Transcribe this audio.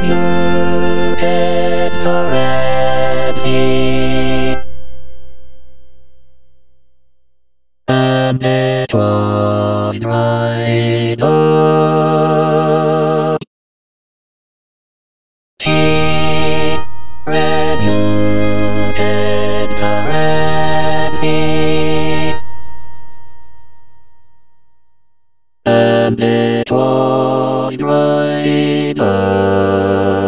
remuted the Red Sea, and it was dried up. He remuted the Red Sea, and it was dried up.